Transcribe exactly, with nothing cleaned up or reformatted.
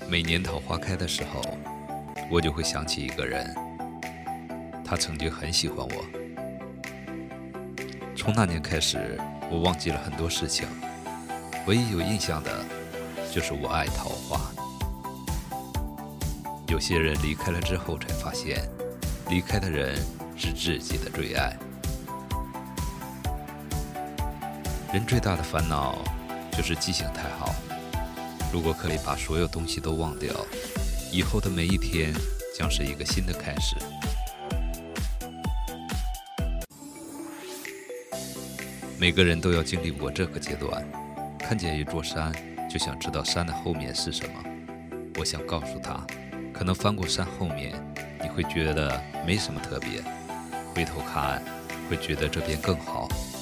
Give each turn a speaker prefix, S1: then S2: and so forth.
S1: 每年桃花开的时候，我就会想起一个人，他曾经很喜欢我。从那年开始，我忘记了很多事情，唯一有印象的，就是我爱桃花。有些人离开了之后才发现，离开的人是自己的最爱。人最大的烦恼就是记性太好。如果可以把所有东西都忘掉，以后的每一天将是一个新的开始。每个人都要经历过这个阶段，看见一座山，就想知道山的后面是什么。我想告诉他，可能翻过山后面，你会觉得没什么特别，回头看，会觉得这边更好。